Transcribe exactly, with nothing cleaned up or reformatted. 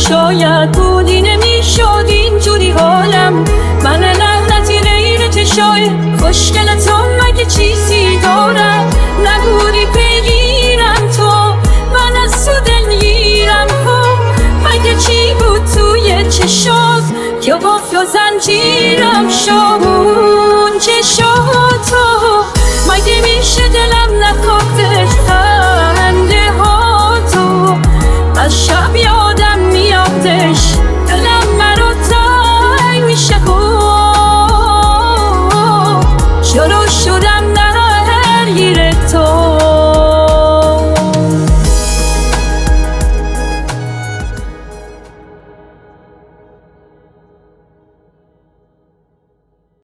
شاید بودی نمیشد اینجوری حالم. من لعنتی غیر چشای خوشگل تو مگه چیزی دارم؟ نبودی پیگیرم تو من از تو دلگیرم. خب مگه چی بود توی چشات که قفل و زنجیرم شد؟ اون چشاتو مگه میشه دلم نکافتش؟ خنده ها تو از شب یادم میادش، دلم مرا تنگ میشه. شروع شدم